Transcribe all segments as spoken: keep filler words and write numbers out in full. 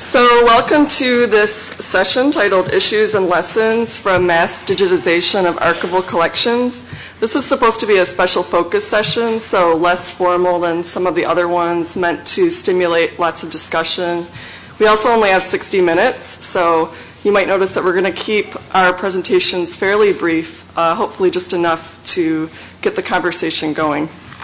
So welcome to this session titled Issues and Lessons from Mass Digitization of Archival Collections. This is supposed to be a special focus session, so less formal than some of the other ones, meant to stimulate lots of discussion. We also only have sixty minutes, so you might notice that we're going to keep our presentations fairly brief, uh, hopefully just enough to get the conversation going.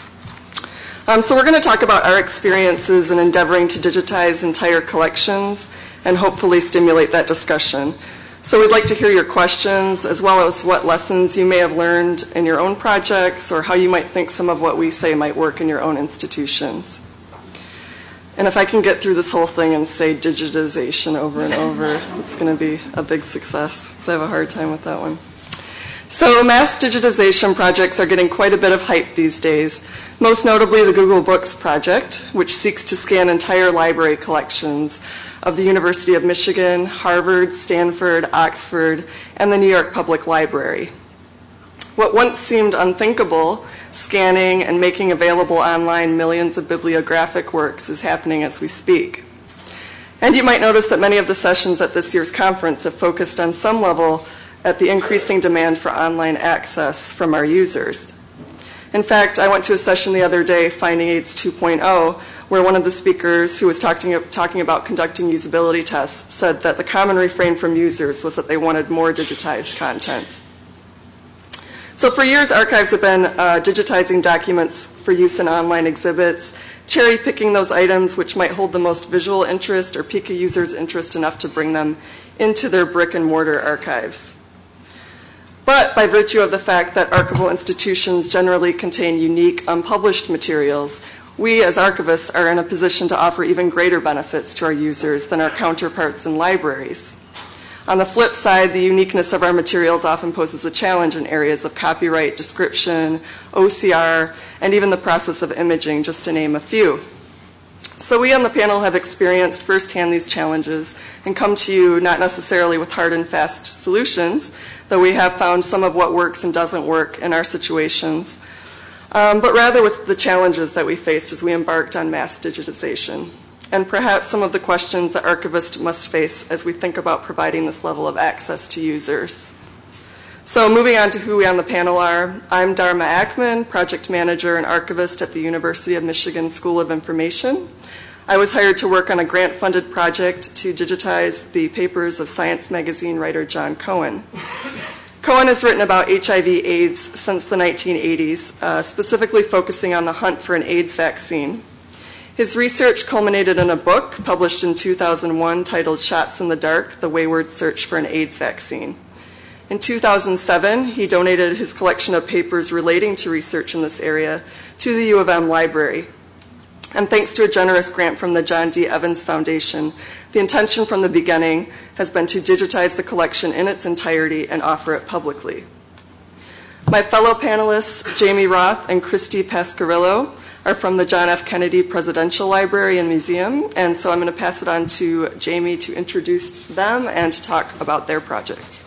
Um, so we're going to talk about our experiences in endeavoring to digitize entire collections and hopefully stimulate that discussion. So we'd like to hear your questions as well as what lessons you may have learned in your own projects or how you might think some of what we say might work in your own institutions. And if I can get through this whole thing and say digitization over and over, it's going to be a big success because I have a hard time with that one. So mass digitization projects are getting quite a bit of hype these days, most notably the Google Books project, which seeks to scan entire library collections of the University of Michigan, Harvard, Stanford, Oxford, and the New York Public Library. What once seemed unthinkable, scanning and making available online millions of bibliographic works, is happening as we speak. And you might notice that many of the sessions at this year's conference have focused on some level at the increasing demand for online access from our users. In fact, I went to a session the other day, Finding AIDS two point oh, where one of the speakers who was talking, talking about conducting usability tests said that the common refrain from users was that they wanted more digitized content. So for years, archives have been uh, digitizing documents for use in online exhibits, cherry-picking those items which might hold the most visual interest or pique a user's interest enough to bring them into their brick-and-mortar archives. But by virtue of the fact that archival institutions generally contain unique, unpublished materials, we as archivists are in a position to offer even greater benefits to our users than our counterparts in libraries. On the flip side, the uniqueness of our materials often poses a challenge in areas of copyright, description, O C R, and even the process of imaging, just to name a few. So we on the panel have experienced firsthand these challenges and come to you not necessarily with hard and fast solutions, though we have found some of what works and doesn't work in our situations, um, but rather with the challenges that we faced as we embarked on mass digitization, and perhaps some of the questions that archivists must face as we think about providing this level of access to users. So moving on to who we on the panel are, I'm Dharma Ackman, Project Manager and Archivist at the University of Michigan School of Information. I was hired to work on a grant-funded project to digitize the papers of Science magazine writer John Cohen. Cohen has written about H I V AIDS since the nineteen eighties, uh, specifically focusing on the hunt for an AIDS vaccine. His research culminated in a book published in two thousand one titled Shots in the Dark, The Wayward Search for an AIDS Vaccine. In two thousand seven, he donated his collection of papers relating to research in this area to the U of M library. And thanks to a generous grant from the John D. Evans Foundation, the intention from the beginning has been to digitize the collection in its entirety and offer it publicly. My fellow panelists, Jamie Roth and Christy Pascarillo, are from the John F. Kennedy Presidential Library and Museum, and so I'm going to pass it on to Jamie to introduce them and to talk about their project.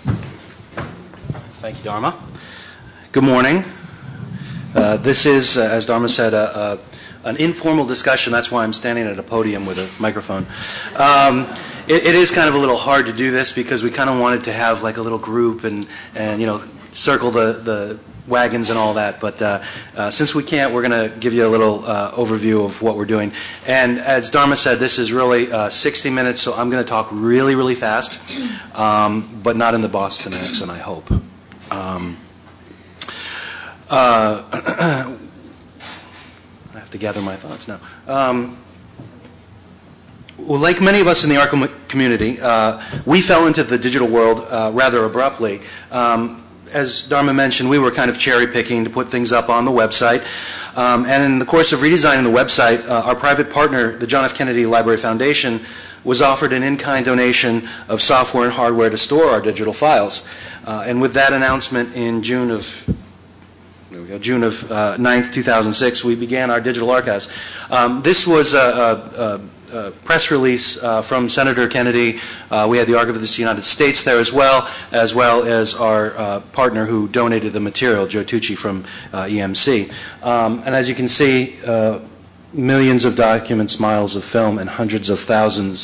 Thank you, Dharma. Good morning. Uh, this is, uh, as Dharma said, a, a, an informal discussion. That's why I'm standing at a podium with a microphone. Um, it, it is kind of a little hard to do this because we kind of wanted to have like a little group and, and you know, circle the, the wagons and all that, but uh, uh, since we can't, we're going to give you a little uh, overview of what we're doing. And as Dharma said, this is really uh, sixty minutes, so I'm going to talk really, really fast, um, but not in the Boston accent, I hope. Um, uh, I have to gather my thoughts now. Um, well, like many of us in the archival community, uh, we fell into the digital world uh, rather abruptly. Um, As Dharma mentioned, we were kind of cherry-picking to put things up on the website. Um, and in the course of redesigning the website, uh, our private partner, the John F. Kennedy Library Foundation, was offered an in-kind donation of software and hardware to store our digital files. Uh, and with that announcement in June of there we go, June of uh, ninth, two thousand six, we began our digital archives. Um, this was a, a, a Uh, press release uh, from Senator Kennedy. Uh, we had the Archivist of the United States there as well, as well as our uh, partner who donated the material, Joe Tucci from uh, E M C. Um, and as you can see, uh, millions of documents, miles of film, and hundreds of thousands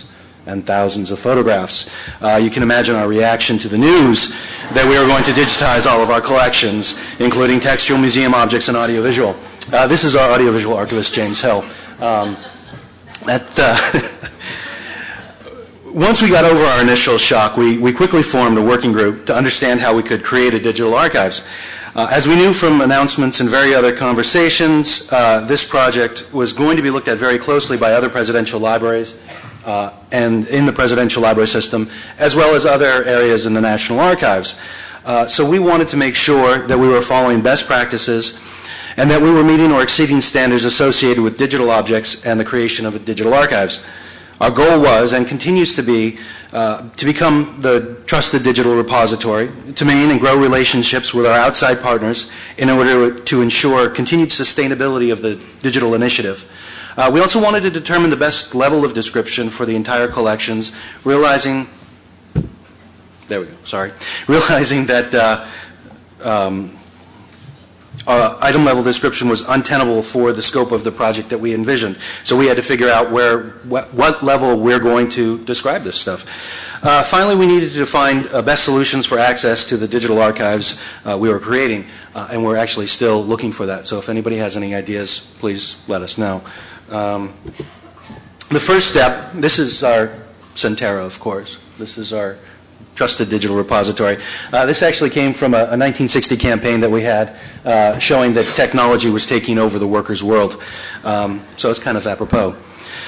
and thousands of photographs. Uh, you can imagine our reaction to the news that we were going to digitize all of our collections, including textual museum objects and audiovisual. Uh, this is our audiovisual archivist, James Hill. Um, that, uh, Once we got over our initial shock, we, we quickly formed a working group to understand how we could create a digital archives. Uh, as we knew from announcements and very other conversations, uh, this project was going to be looked at very closely by other presidential libraries uh, and in the presidential library system, as well as other areas in the National Archives. Uh, so we wanted to make sure that we were following best practices and that we were meeting or exceeding standards associated with digital objects and the creation of digital archives. Our goal was, and continues to be, uh, to become the trusted digital repository, to maintain and grow relationships with our outside partners in order to ensure continued sustainability of the digital initiative. Uh, we also wanted to determine the best level of description for the entire collections, realizing, there we go, sorry, realizing that uh, um, Uh, item level description was untenable for the scope of the project that we envisioned. So we had to figure out where, what, what level we're going to describe this stuff. Uh, finally, we needed to find uh, best solutions for access to the digital archives uh, we were creating, uh, and we're actually still looking for that. So if anybody has any ideas, please let us know. Um, the first step, this is our Centera, of course. This is our trusted digital repository. Uh, this actually came from a, a nineteen sixty campaign that we had uh, showing that technology was taking over the workers' world. Um, so it's kind of apropos.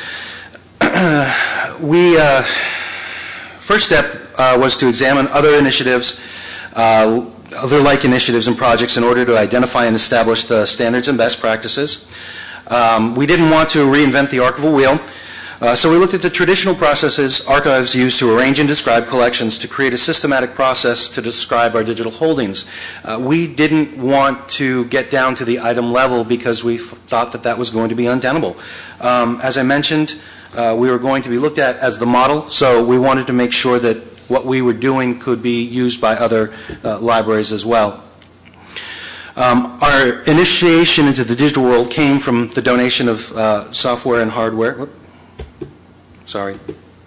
we, uh, first step uh, was to examine other initiatives, uh, other like initiatives and projects in order to identify and establish the standards and best practices. Um, we didn't want to reinvent the archival wheel. Uh, so we looked at the traditional processes archives use to arrange and describe collections to create a systematic process to describe our digital holdings. Uh, we didn't want to get down to the item level because we f thought that that was going to be untenable. Um, as I mentioned, uh, we were going to be looked at as the model, so we wanted to make sure that what we were doing could be used by other uh, libraries as well. Um, our initiation into the digital world came from the donation of uh, software and hardware. Whoop. Sorry.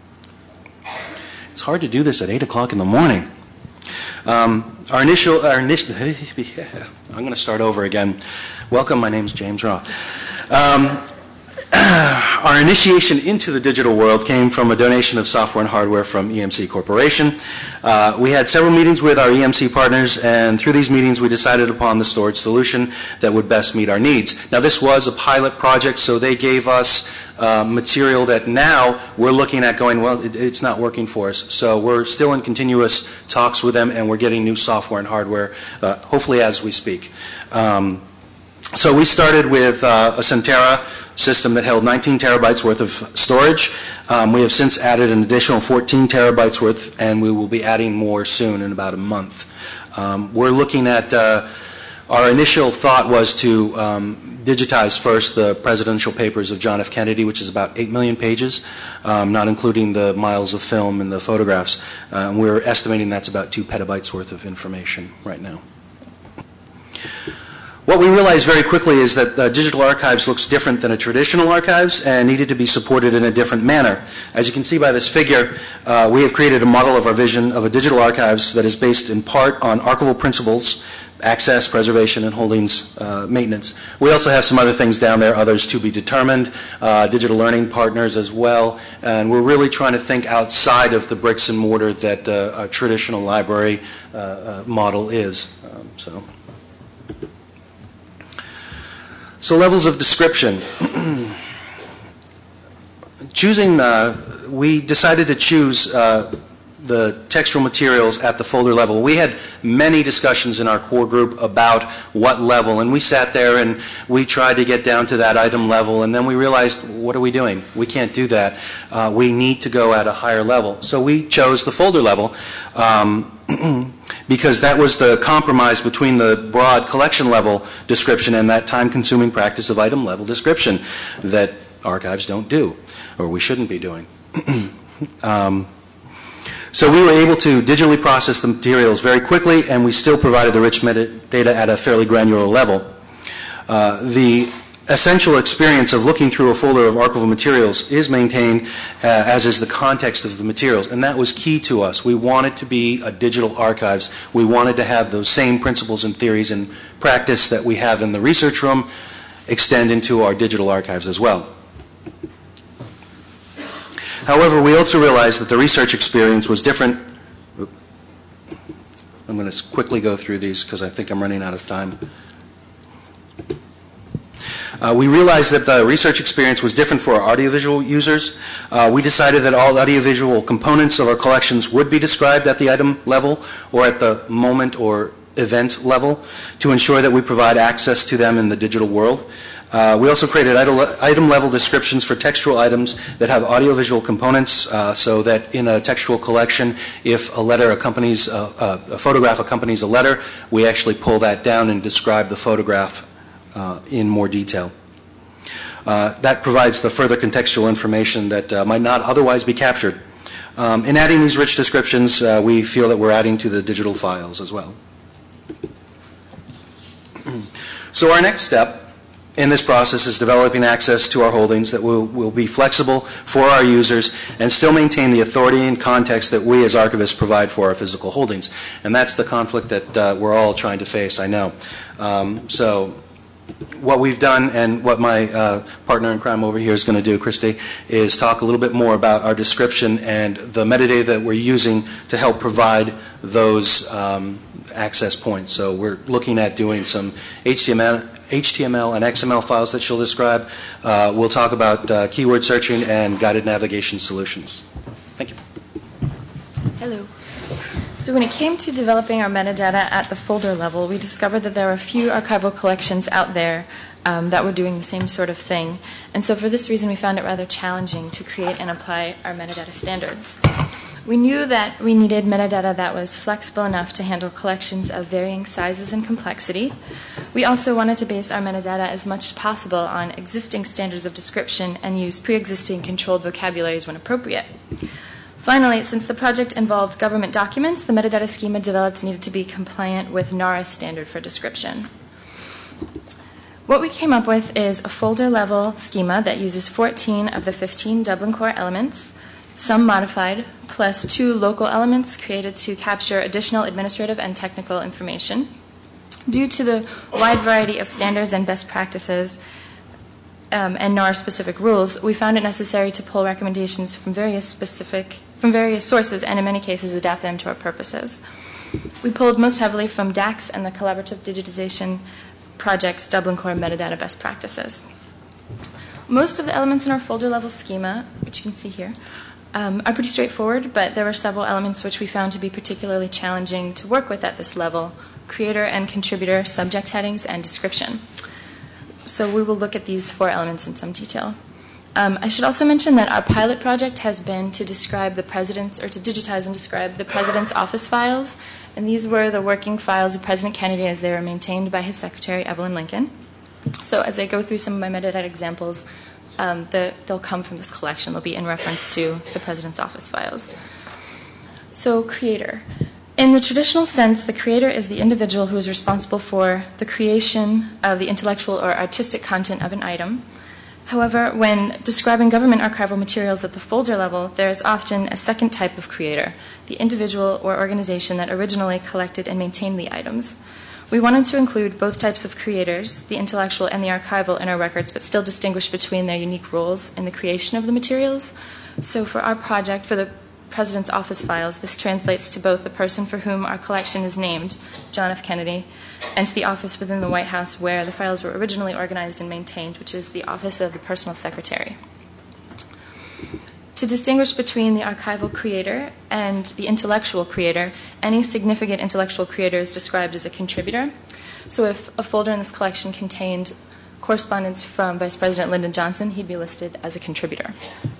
It's hard to do this at eight o'clock in the morning. Um, our initial, our initial, I'm going to start over again. Welcome, my name's James Roth. Um, our initiation into the digital world came from a donation of software and hardware from E M C Corporation. Uh, we had several meetings with our E M C partners, and through these meetings we decided upon the storage solution that would best meet our needs. Now this was a pilot project, so they gave us uh, material that now we're looking at going, well, it, it's not working for us. So we're still in continuous talks with them, and we're getting new software and hardware, uh, hopefully as we speak. Um, So we started with uh, a Centera system that held nineteen terabytes worth of storage. Um, we have since added an additional fourteen terabytes worth, and we will be adding more soon in about a month. Um, we're looking at, uh, our initial thought was to um, digitize first the presidential papers of John F. Kennedy, which is about eight million pages, um, not including the miles of film and the photographs. Uh, and we're estimating that's about two petabytes worth of information right now. What we realized very quickly is that uh, digital archives looks different than a traditional archives and needed to be supported in a different manner. As you can see by this figure, uh, we have created a model of our vision of a digital archives that is based in part on archival principles, access, preservation, and holdings uh, maintenance. We also have some other things down there, others to be determined, uh, digital learning partners as well, and we're really trying to think outside of the bricks and mortar that uh, a traditional library uh, uh, model is. Um, so. So levels of description. Choosing, uh, we decided to choose uh, the textual materials at the folder level. We had many discussions in our core group about what level, and we sat there and we tried to get down to that item level, and then we realized, what are we doing? We can't do that. Uh, we need to go at a higher level. So we chose the folder level. Um, because that was the compromise between the broad collection level description and that time-consuming practice of item level description that archives don't do, or we shouldn't be doing. um, so we were able to digitally process the materials very quickly, and we still provided the rich metadata at a fairly granular level. Uh, the essential experience of looking through a folder of archival materials is maintained, uh, as is the context of the materials, and that was key to us. We wanted to be a digital archives. We wanted to have those same principles and theories and practice that we have in the research room extend into our digital archives as well. However, we also realized that the research experience was different. I'm going to quickly go through these because I think I'm running out of time. Uh, we realized that the research experience was different for our audiovisual users. Uh, we decided that all audiovisual components of our collections would be described at the item level or at the moment or event level to ensure that we provide access to them in the digital world. Uh, we also created item-level descriptions for textual items that have audiovisual components, uh, so that in a textual collection, if a letter accompanies, uh, uh, a photograph accompanies a letter, we actually pull that down and describe the photograph uh, in more detail. Uh, that provides the further contextual information that uh, might not otherwise be captured. Um, in adding these rich descriptions, uh, we feel that we're adding to the digital files as well. So our next step in this process is developing access to our holdings that will, will be flexible for our users and still maintain the authority and context that we as archivists provide for our physical holdings. And that's the conflict that uh, we're all trying to face, I know. Um, so what we've done and what my uh, partner in crime over here is going to do, Christy, is talk a little bit more about our description and the metadata that we're using to help provide those um, access points. So we're looking at doing some H T M L, H T M L and X M L files that she'll describe. Uh, we'll talk about uh, keyword searching and guided navigation solutions. Thank you. Hello. So when it came to developing our metadata at the folder level, we discovered that there were a few archival collections out there um, that were doing the same sort of thing. And so for this reason, we found it rather challenging to create and apply our metadata standards. We knew that we needed metadata that was flexible enough to handle collections of varying sizes and complexity. We also wanted to base our metadata as much as possible on existing standards of description and use pre-existing controlled vocabularies when appropriate. Finally, since the project involved government documents, the metadata schema developed needed to be compliant with NARA's standard for description. What we came up with is a folder-level schema that uses fourteen of the fifteen Dublin Core elements, some modified, plus two local elements created to capture additional administrative and technical information. Due to the wide variety of standards and best practices um, and NAR-specific rules, we found it necessary to pull recommendations from various specific, from various sources and in many cases adapt them to our purposes. We pulled most heavily from D A X and the Collaborative Digitization Project's Dublin Core metadata best practices. Most of the elements in our folder-level schema, which you can see here, Um, are pretty straightforward, but there were several elements which we found to be particularly challenging to work with at this level: creator and contributor, subject headings, and description. So we will look at these four elements in some detail. Um, I should also mention that our pilot project has been to describe the president's, or to digitize and describe the president's office files, and these were the working files of President Kennedy as they were maintained by his secretary, Evelyn Lincoln. So as I go through some of my metadata examples, Um, the, they'll come from this collection. They'll be in reference to the president's office files. So, creator. In the traditional sense, the creator is the individual who is responsible for the creation of the intellectual or artistic content of an item. However, when describing government archival materials at the folder level, there is often a second type of creator, the individual or organization that originally collected and maintained the items. We wanted to include both types of creators, the intellectual and the archival, in our records, but still distinguish between their unique roles in the creation of the materials. So for our project, for the President's Office files, this translates to both the person for whom our collection is named, John F. Kennedy, and to the office within the White House where the files were originally organized and maintained, which is the Office of the Personal Secretary. To distinguish between the archival creator and the intellectual creator, any significant intellectual creator is described as a contributor. So if a folder in this collection contained correspondence from Vice President Lyndon Johnson, he'd be listed as a contributor.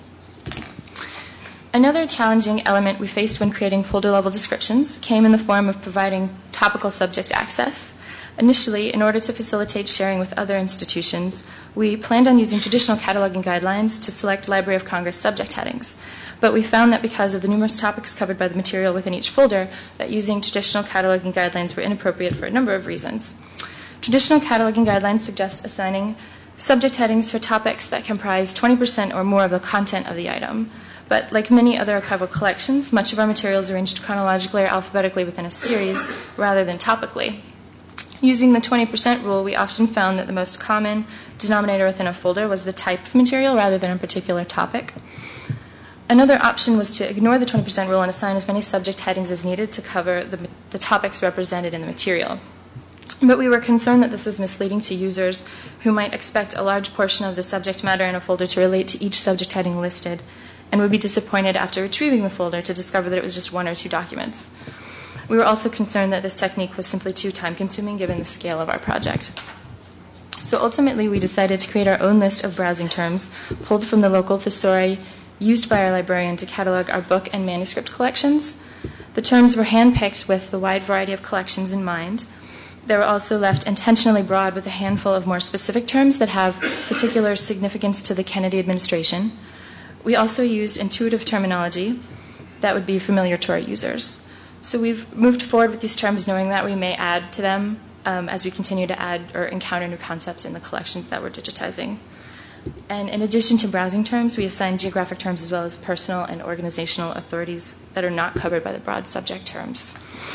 Another challenging element we faced when creating folder-level descriptions came in the form of providing topical subject access. Initially, in order to facilitate sharing with other institutions, we planned on using traditional cataloging guidelines to select Library of Congress subject headings. But we found that because of the numerous topics covered by the material within each folder, that using traditional cataloging guidelines were inappropriate for a number of reasons. Traditional cataloging guidelines suggest assigning subject headings for topics that comprise twenty percent or more of the content of the item. But like many other archival collections, much of our material is arranged chronologically or alphabetically within a series rather than topically. Using the twenty percent rule, we often found that the most common denominator within a folder was the type of material rather than a particular topic. Another option was to ignore the twenty percent rule and assign as many subject headings as needed to cover the, the topics represented in the material. But we were concerned that this was misleading to users who might expect a large portion of the subject matter in a folder to relate to each subject heading listed, and would be disappointed after retrieving the folder to discover that it was just one or two documents. We were also concerned that this technique was simply too time-consuming given the scale of our project. So ultimately, we decided to create our own list of browsing terms pulled from the local thesauri used by our librarian to catalog our book and manuscript collections. The terms were handpicked with the wide variety of collections in mind. They were also left intentionally broad with a handful of more specific terms that have particular significance to the Kennedy administration. We also used intuitive terminology that would be familiar to our users. So we've moved forward with these terms knowing that we may add to them um, as we continue to add or encounter new concepts in the collections that we're digitizing. And in addition to browsing terms, we assigned geographic terms as well as personal and organizational authorities that are not covered by the broad subject terms.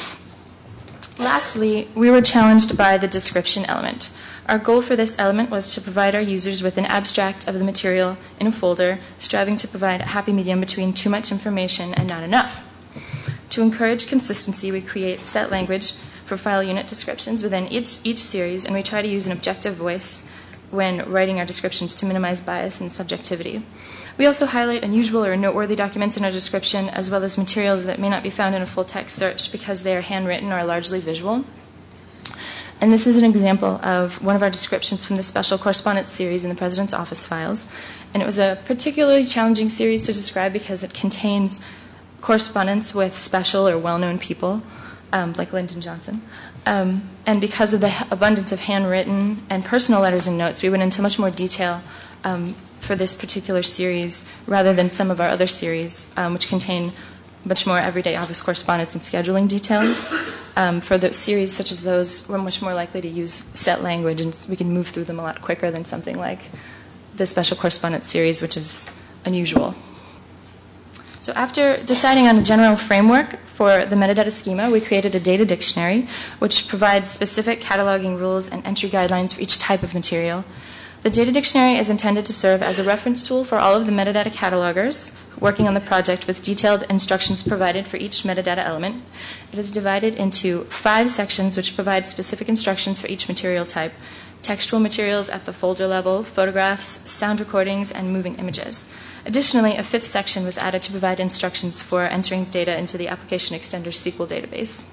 Lastly, we were challenged by the description element. Our goal for this element was to provide our users with an abstract of the material in a folder, striving to provide a happy medium between too much information and not enough. To encourage consistency, we create set language for file unit descriptions within each, each series, and we try to use an objective voice when writing our descriptions to minimize bias and subjectivity. We also highlight unusual or noteworthy documents in our description, as well as materials that may not be found in a full-text search because they are handwritten or largely visual. And this is an example of one of our descriptions from the Special Correspondence series in the President's Office files. And it was a particularly challenging series to describe because it contains correspondence with special or well-known people, um, like Lyndon Johnson. Um, and because of the abundance of handwritten and personal letters and notes, we went into much more detail um, for this particular series rather than some of our other series, um, which contain much more everyday office correspondence and scheduling details. Um, for the series such as those, we're much more likely to use set language, and we can move through them a lot quicker than something like the Special Correspondence series, which is unusual. So after deciding on a general framework for the metadata schema, we created a data dictionary, which provides specific cataloging rules and entry guidelines for each type of material. The data dictionary is intended to serve as a reference tool for all of the metadata catalogers working on the project, with detailed instructions provided for each metadata element. It is divided into five sections which provide specific instructions for each material type: textual materials at the folder level, photographs, sound recordings, and moving images. Additionally, a fifth section was added to provide instructions for entering data into the Application Extender S Q L database.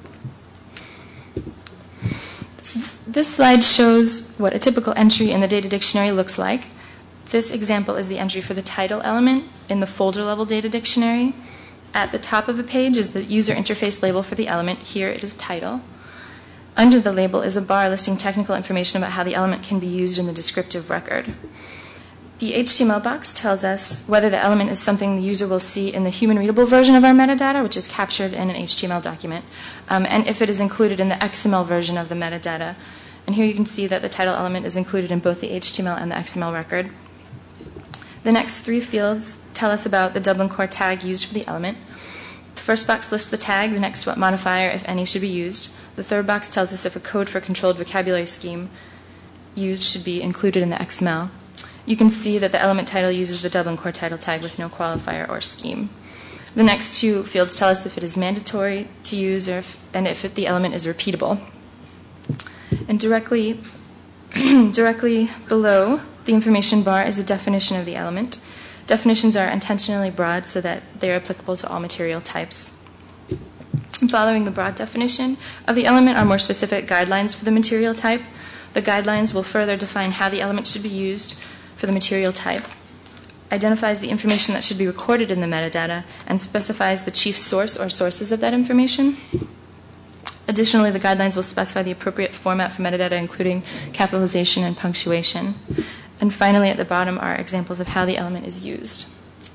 This slide shows what a typical entry in the data dictionary looks like. This example is the entry for the title element in the folder level data dictionary. At the top of the page is the user interface label for the element. Here it is title. Under the label is a bar listing technical information about how the element can be used in the descriptive record. The H T M L box tells us whether the element is something the user will see in the human-readable version of our metadata, which is captured in an H T M L document, um, and if it is included in the X M L version of the metadata. And here you can see that the title element is included in both the H T M L and the X M L record. The next three fields tell us about the Dublin Core tag used for the element. The first box lists the tag, the next what modifier, if any, should be used. The third box tells us if a code for controlled vocabulary scheme used should be included in the X M L. You can see that the element title uses the Dublin Core title tag with no qualifier or scheme. The next two fields tell us if it is mandatory to use or if, and if it, the element is repeatable. And directly, directly below the information bar is a definition of the element. Definitions are intentionally broad so that they are applicable to all material types. And following the broad definition of the element are more specific guidelines for the material type. The guidelines will further define how the element should be used for the material type, identifies the information that should be recorded in the metadata, and specifies the chief source or sources of that information. Additionally, the guidelines will specify the appropriate format for metadata, including capitalization and punctuation. And finally, at the bottom are examples of how the element is used.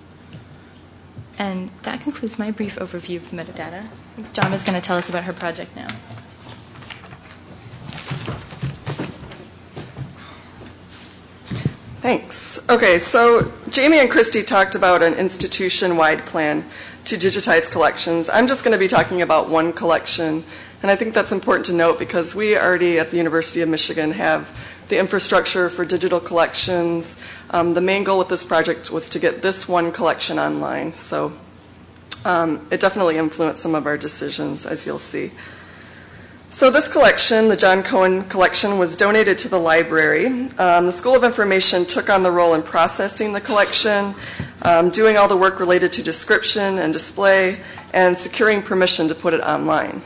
And that concludes my brief overview of metadata. Dom is going to tell us about her project now. Thanks. Okay, so Jamie and Christy talked about an institution-wide plan to digitize collections. I'm just going to be talking about one collection, and I think that's important to note because we already at the University of Michigan have the infrastructure for digital collections. Um, the main goal with this project was to get this one collection online, so um, it definitely influenced some of our decisions, as you'll see. So this collection, the John Cohen collection, was donated to the library. Um, the School of Information took on the role in processing the collection, um, doing all the work related to description and display, and securing permission to put it online.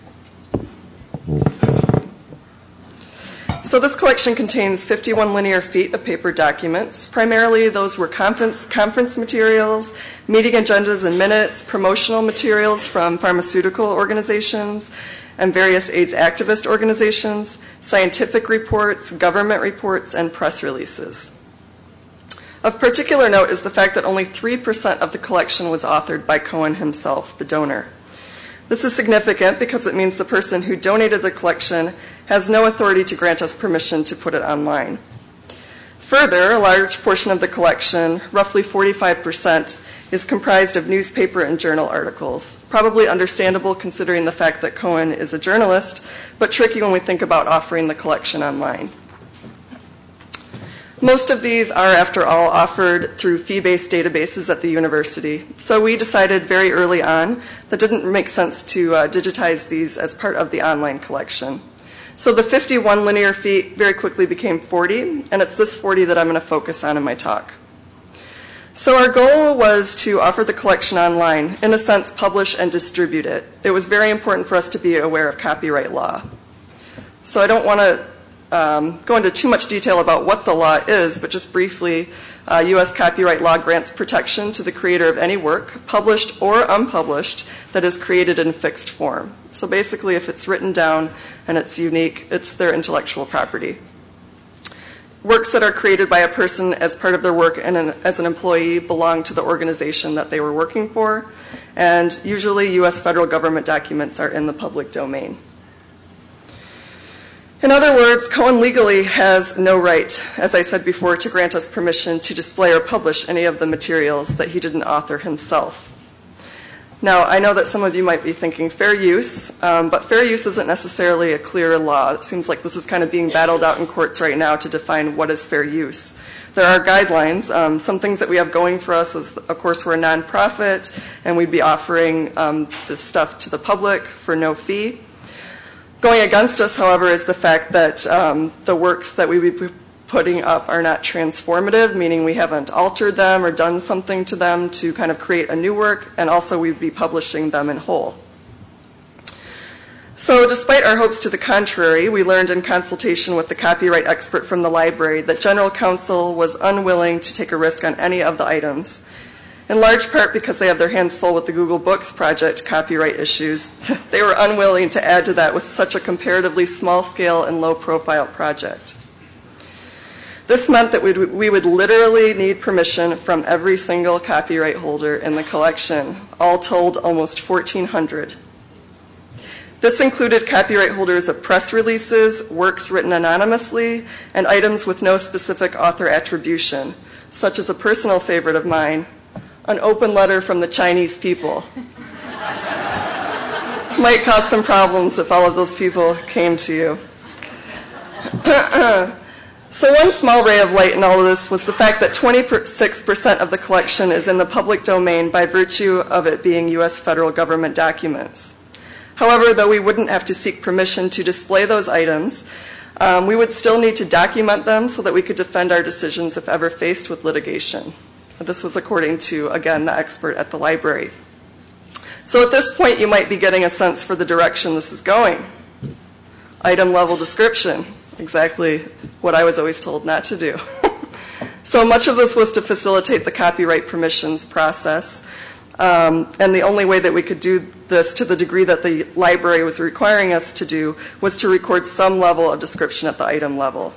So this collection contains fifty-one linear feet of paper documents. Primarily, those were conference, conference materials, meeting agendas and minutes, promotional materials from pharmaceutical organizations, and various AIDS activist organizations, scientific reports, government reports, and press releases. Of particular note is the fact that only three percent of the collection was authored by Cohen himself, the donor. This is significant because it means the person who donated the collection has no authority to grant us permission to put it online. Further, a large portion of the collection, roughly forty-five percent, is comprised of newspaper and journal articles. Probably understandable considering the fact that Cohen is a journalist, but tricky when we think about offering the collection online. Most of these are, after all, offered through fee-based databases at the university. So we decided very early on that it didn't make sense to uh, digitize these as part of the online collection. So the fifty-one linear feet very quickly became forty, and it's this forty that I'm going to focus on in my talk. So our goal was to offer the collection online, in a sense, publish and distribute it. It was very important for us to be aware of copyright law. So I don't want to um, go into too much detail about what the law is, but just briefly, uh, U S copyright law grants protection to the creator of any work, published or unpublished, that is created in fixed form. So basically, if it's written down and it's unique, it's their intellectual property. Works that are created by a person as part of their work and an, as an employee belong to the organization that they were working for, and usually U S federal government documents are in the public domain. In other words, Cohen legally has no right, as I said before, to grant us permission to display or publish any of the materials that he didn't author himself. Now, I know that some of you might be thinking fair use, um, but fair use isn't necessarily a clear law. It seems like this is kind of being battled out in courts right now to define what is fair use. There are guidelines. Um, some things that we have going for us is, of course, we're a nonprofit, and we'd be offering um, this stuff to the public for no fee. Going against us, however, is the fact that um, the works that we would be putting up are not transformative, meaning we haven't altered them or done something to them to kind of create a new work, and also we'd be publishing them in whole. So despite our hopes to the contrary, we learned in consultation with the copyright expert from the library that General Counsel was unwilling to take a risk on any of the items, in large part because they have their hands full with the Google Books project copyright issues. They were unwilling to add to that with such a comparatively small-scale and low-profile project. This meant that we'd, we would literally need permission from every single copyright holder in the collection, all told almost fourteen hundred. This included copyright holders of press releases, works written anonymously, and items with no specific author attribution, such as a personal favorite of mine, an open letter from the Chinese people. Might cause some problems if all of those people came to you. So one small ray of light in all of this was the fact that twenty-six percent of the collection is in the public domain by virtue of it being U S federal government documents. However, though we wouldn't have to seek permission to display those items, um, we would still need to document them so that we could defend our decisions if ever faced with litigation. This was according to, again, the expert at the library. So at this point, you might be getting a sense for the direction this is going. Item level description, exactly what I was always told not to do. So much of this was to facilitate the copyright permissions process. Um, and the only way that we could do this to the degree that the library was requiring us to do was to record some level of description at the item level.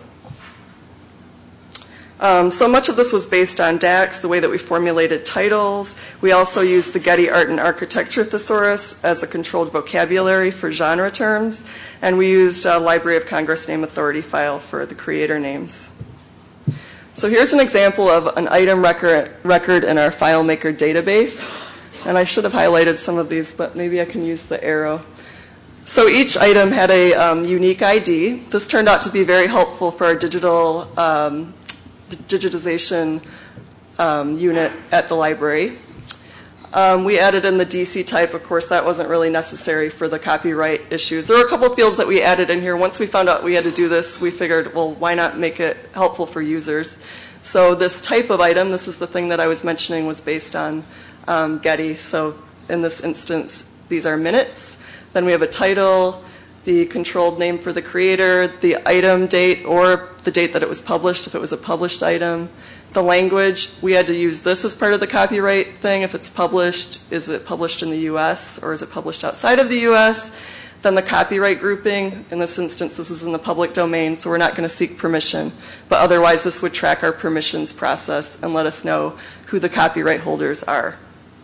Um, so much of this was based on D A X, the way that we formulated titles. We also used the Getty Art and Architecture Thesaurus as a controlled vocabulary for genre terms, and we used a Library of Congress name authority file for the creator names. So here's an example of an item record, record in our FileMaker database. And I should have highlighted some of these, but maybe I can use the arrow. So each item had a um, unique I D. This turned out to be very helpful for our digital um, digitization um, unit at the library. Um, we added in the D C type. Of course, that wasn't really necessary for the copyright issues. There were a couple of fields that we added in here. Once we found out we had to do this, we figured, well, why not make it helpful for users? So this type of item, this is the thing that I was mentioning, was based on um, Getty. So in this instance, these are minutes. Then we have a title, the controlled name for the creator, the item date or the date that it was published, if it was a published item. The language, we had to use this as part of the copyright thing. If it's published, is it published in the U S or is it published outside of the U S? Then the copyright grouping, in this instance, this is in the public domain, so we're not going to seek permission. But otherwise, this would track our permissions process and let us know who the copyright holders are.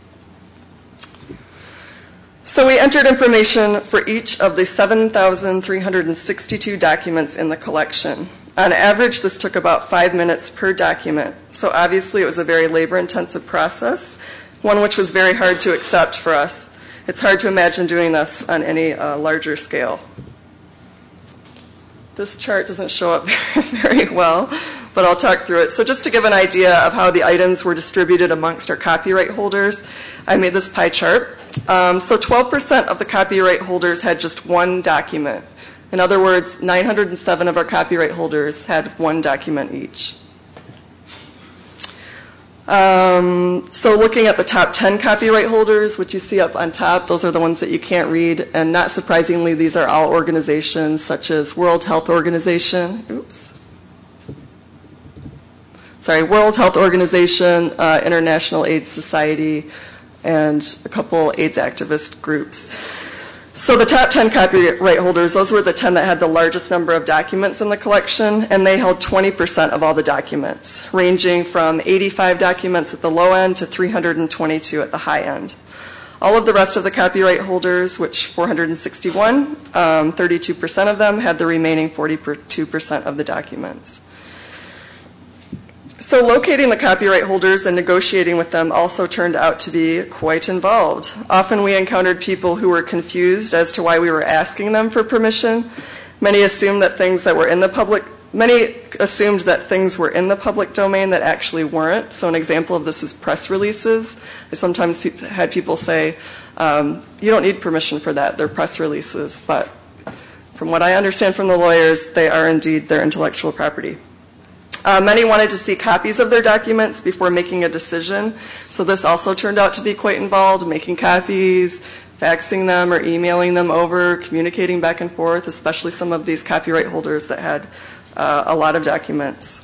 So we entered information for each of the seven thousand three hundred sixty-two documents in the collection. On average, this took about five minutes per document. So obviously, it was a very labor-intensive process, one which was very hard to accept for us. It's hard to imagine doing this on any uh, larger scale. This chart doesn't show up very well, but I'll talk through it. So just to give an idea of how the items were distributed amongst our copyright holders, I made this pie chart. Um, so twelve percent of the copyright holders had just one document. In other words, nine hundred seven of our copyright holders had one document each. Um, so looking at the top ten copyright holders, which you see up on top, those are the ones that you can't read. And not surprisingly, these are all organizations such as World Health Organization. Oops. Sorry, World Health Organization, uh, International AIDS Society, and a couple AIDS activist groups. So the top ten copyright holders, those were the ten that had the largest number of documents in the collection, and they held twenty percent of all the documents, ranging from eighty-five documents at the low end to three hundred twenty-two at the high end. All of the rest of the copyright holders, which four hundred sixty-one, um, thirty-two percent of them had the remaining forty-two percent of the documents. So locating the copyright holders and negotiating with them also turned out to be quite involved. Often we encountered people who were confused as to why we were asking them for permission. Many assumed that things that were in the public, many assumed that things were in the public domain that actually weren't. So an example of this is press releases. I sometimes pe- had people say, um, you don't need permission for that, they're press releases. But from what I understand from the lawyers, they are indeed their intellectual property. Uh, many wanted to see copies of their documents before making a decision, so this also turned out to be quite involved, making copies, faxing them or emailing them over, communicating back and forth, especially some of these copyright holders that had uh, a lot of documents.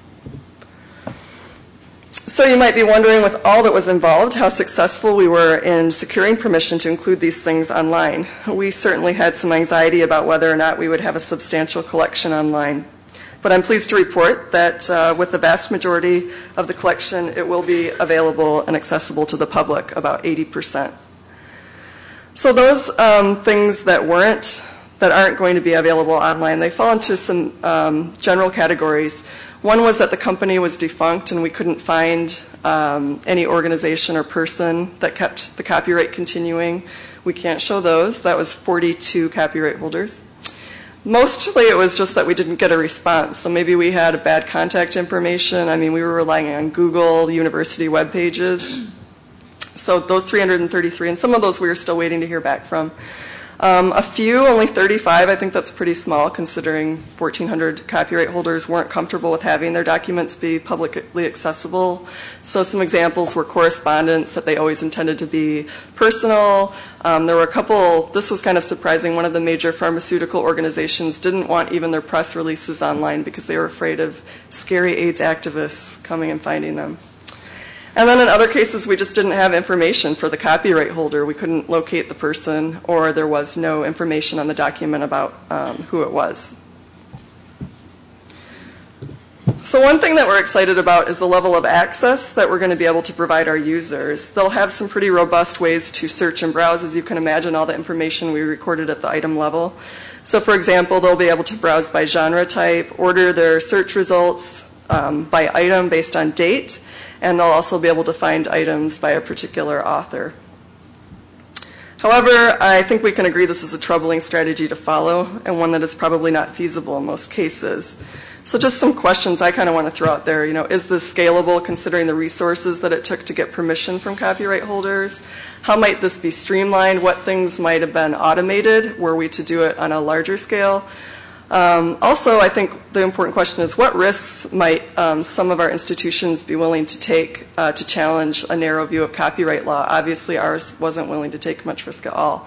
So you might be wondering, with all that was involved, how successful we were in securing permission to include these things online. We certainly had some anxiety about whether or not we would have a substantial collection online. But I'm pleased to report that uh, with the vast majority of the collection, it will be available and accessible to the public, about eighty percent. So those um, things that weren't, that aren't going to be available online, they fall into some um, general categories. One was that the company was defunct and we couldn't find um, any organization or person that kept the copyright continuing. We can't show those. That was forty-two copyright holders. Mostly it was just that we didn't get a response. So maybe we had a bad contact information. I mean, we were relying on Google, university web pages. So those three hundred thirty-three, and some of those we were still waiting to hear back from. Um, a few, only thirty-five, I think that's pretty small considering fourteen hundred copyright holders weren't comfortable with having their documents be publicly accessible. So some examples were correspondence that they always intended to be personal. Um, there were a couple, this was kind of surprising, one of the major pharmaceutical organizations didn't want even their press releases online because they were afraid of scary AIDS activists coming and finding them. And then in other cases, we just didn't have information for the copyright holder. We couldn't locate the person, or there was no information on the document about um, who it was. So one thing that we're excited about is the level of access that we're going to be able to provide our users. They'll have some pretty robust ways to search and browse, as you can imagine, all the information we recorded at the item level. So for example, they'll be able to browse by genre type, order their search results, um, by item based on date, and they'll also be able to find items by a particular author. However, I think we can agree this is a troubling strategy to follow and one that is probably not feasible in most cases. So just some questions I kind of want to throw out there. You know, is this scalable considering the resources that it took to get permission from copyright holders? How might this be streamlined? What things might have been automated were we to do it on a larger scale? Um, also, I think the important question is what risks might um, some of our institutions be willing to take uh, to challenge a narrow view of copyright law? Obviously, ours wasn't willing to take much risk at all.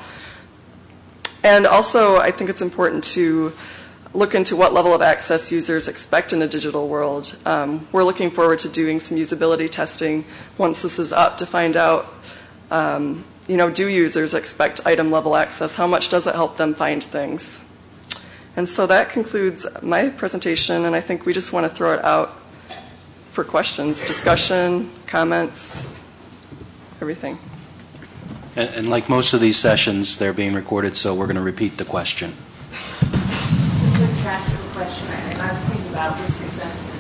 And also, I think it's important to look into what level of access users expect in a digital world. Um, we're looking forward to doing some usability testing once this is up to find out, um, you know, do users expect item level access? How much does it help them find things? And so that concludes my presentation, and I think we just want to throw it out for questions, discussion, comments, everything. And, and like most of these sessions, they're being recorded, so we're going to repeat the question. Just a quick practical question. I, I was thinking about risk assessment.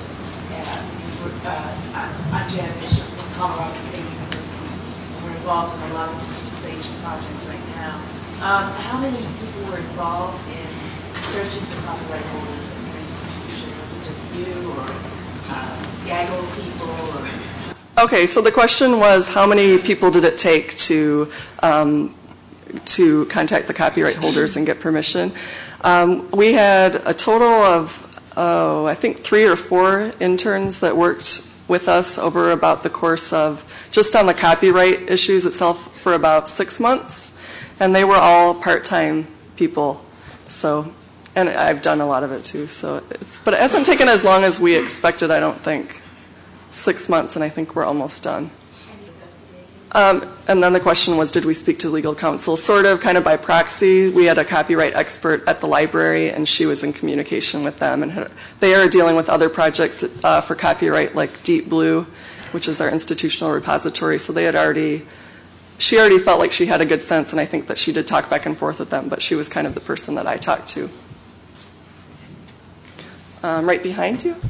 Uh, uh, I'm Janet Bishop from Colorado State University. We're involved in a lot of digitization projects right now. Um, how many people were involved in searching for copyright holders at your institution? Was it just you, or uh, gaggle people, or? Okay, so the question was, how many people did it take to um, to contact the copyright holders and get permission? Um, we had a total of, oh, I think three or four interns that worked with us over about the course of, just on the copyright issues itself, for about six months, and they were all part-time people. So, and I've done a lot of it too. So, it's, but it hasn't taken as long as we expected, I don't think. Six months, and I think we're almost done. Um, and then the question was, did we speak to legal counsel? Sort of, kind of by proxy. We had a copyright expert at the library, and she was in communication with them. And her, they are dealing with other projects uh, for copyright, like Deep Blue, which is our institutional repository. So they had already, she already felt like she had a good sense, and I think that she did talk back and forth with them, but she was kind of the person that I talked to. Um, right behind you?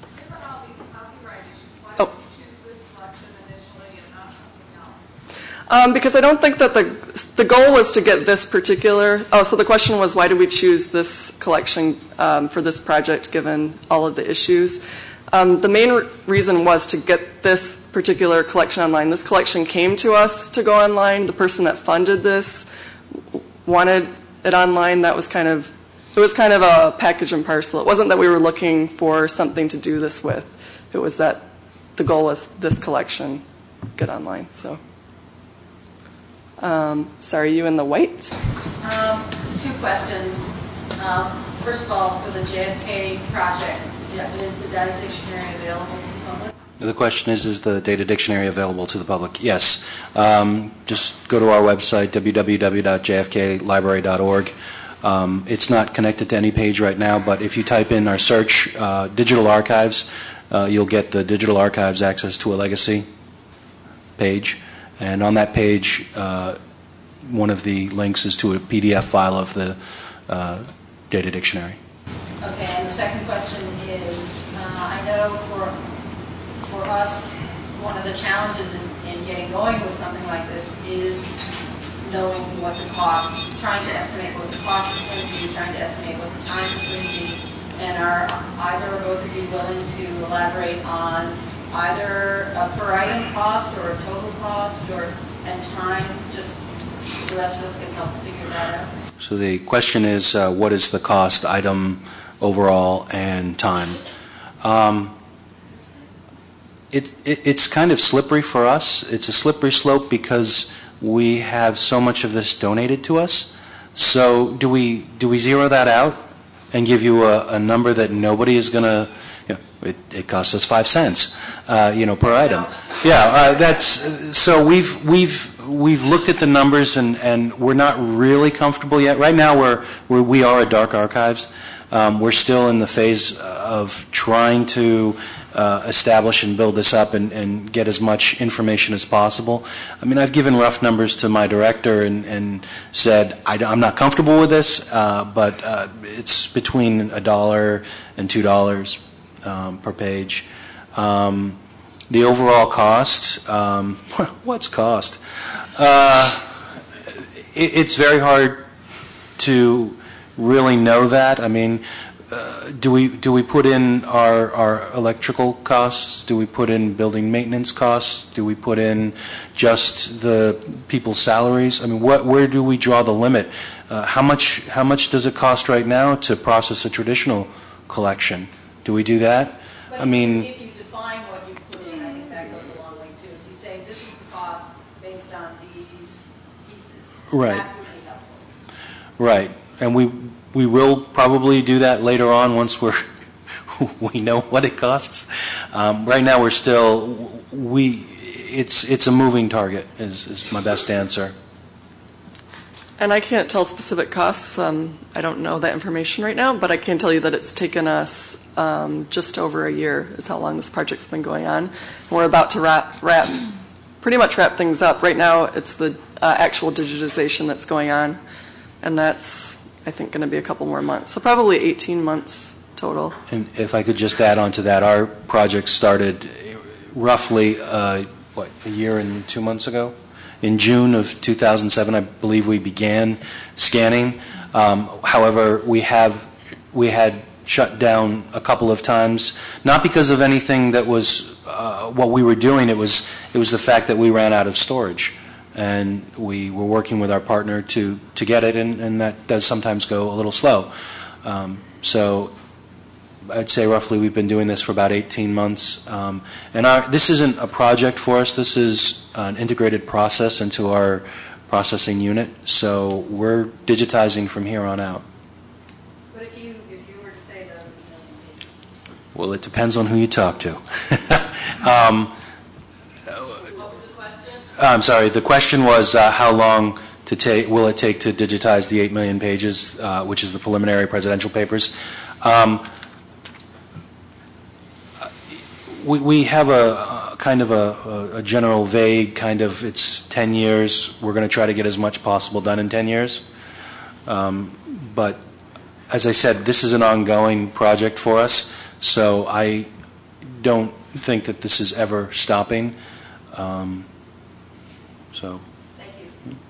Um, because I don't think that the the goal was to get this particular, oh, so the question was, why did we choose this collection um, for this project given all of the issues? Um, the main re- reason was to get this particular collection online. This collection came to us to go online. The person that funded this wanted it online. That was kind of, it was kind of a package and parcel. It wasn't that we were looking for something to do this with. It was that the goal was this collection get online, so. Um, sorry, you in the white? Um, two questions. Um, first of all, for the J F K project, is the data dictionary available to the public? The question is, is the data dictionary available to the public? Yes. Um, just go to our website, w w w dot j f k library dot org. Um, it's not connected to any page right now, but if you type in our search, uh, digital archives, uh, you'll get the digital archives access to a legacy page. And on that page, uh, one of the links is to a P D F file of the uh, data dictionary. Okay, and the second question is, uh, I know for for us, one of the challenges in, in getting going with something like this is knowing what the cost, trying to estimate what the cost is going to be, trying to estimate what the time is going to be, and are either or both of you willing to elaborate on either a per item cost or a total cost or and time, just so the rest of us can help figure that out? So the question is, uh, what is the cost, item, overall, and time? Um, it, it, it's kind of slippery for us. It's a slippery slope because we have so much of this donated to us. So do we do we zero that out and give you a, a number that nobody is going to? You know, it, it costs us five cents, uh, you know, per item. Yeah, uh, that's uh, so we've we've we've looked at the numbers and, and we're not really comfortable yet. Right now, we're, we're we are at Dark Archives. Um, we're still in the phase of trying to uh, establish and build this up and, and get as much information as possible. I mean, I've given rough numbers to my director and, and said I, I'm not comfortable with this, uh, but uh, it's between a dollar and two dollars. um, per page. Um, the overall cost, um, what's cost? Uh, it, it's very hard to really know that. I mean, uh, do we do we put in our our electrical costs? Do we put in building maintenance costs? Do we put in just the people's salaries? I mean, what where do we draw the limit? Uh, how much how much does it cost right now to process a traditional collection? Do we do that? But I mean, if you define what you put in, I think that goes a long way too. If you say this is the cost based on these pieces, right, that would be helpful. Right, and we we will probably do that later on once we're we know what it costs. Um, right now, we're still we it's it's a moving target. Is is my best answer. And I can't tell specific costs. Um, I don't know that information right now, but I can tell you that it's taken us um, just over a year is how long this project's been going on. And we're about to wrap, wrap, pretty much wrap things up. Right now, it's the uh, actual digitization that's going on, and that's, I think, going to be a couple more months. So probably eighteen months total. And if I could just add on to that, our project started roughly, uh, what, a year and two months ago? In June of two thousand seven, I believe we began scanning. Um, however, we have we had shut down a couple of times, not because of anything that was uh, what we were doing. It was it was the fact that we ran out of storage, and we were working with our partner to to get it, and, and that does sometimes go a little slow. Um, so. I'd say roughly we've been doing this for about eighteen months. Um, and our, this isn't a project for us. This is an integrated process into our processing unit. So we're digitizing from here on out. But if you if you were to say those in million pages? Well, it depends on who you talk to. um, What was the question? I'm sorry. The question was uh, how long to take will it take to digitize the eight million pages, uh, which is the preliminary presidential papers. Um, We, we have a, a kind of a, a general vague kind of, it's ten years, we're going to try to get as much possible done in ten years. Um, but as I said, this is an ongoing project for us, so I don't think that this is ever stopping. Um, so. Thank you.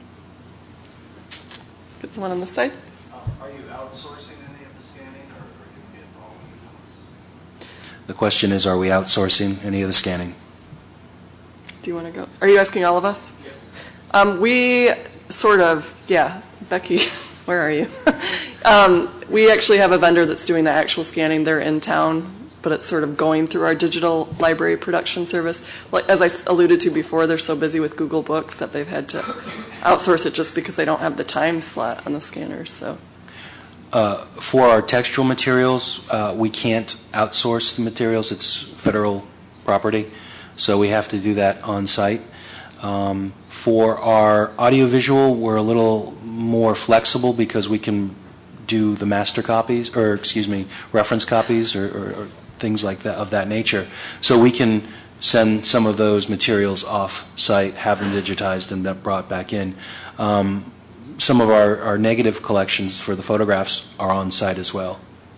Get someone on this side. Um, are you outsourcing any of the scanning, or are you getting involved in The question is, are we outsourcing any of the scanning? Do you want to go? Are you asking all of us? Yes. Um, we sort of, yeah. Becky, where are you? um, we actually have a vendor that's doing the actual scanning. They're in town, but it's sort of going through our digital library production service. Like, as I alluded to before, they're so busy with Google Books that they've had to outsource it just because they don't have the time slot on the scanners. So. Uh, for our textual materials, uh, we can't outsource the materials. It's federal property, so we have to do that on site. Um, for our audiovisual, we're a little more flexible because we can do the master copies, or excuse me, reference copies, or, or, or things like that of that nature. So we can send some of those materials off site, have them digitized, and then brought back in. Um, Some of our, our negative collections for the photographs are on site as well.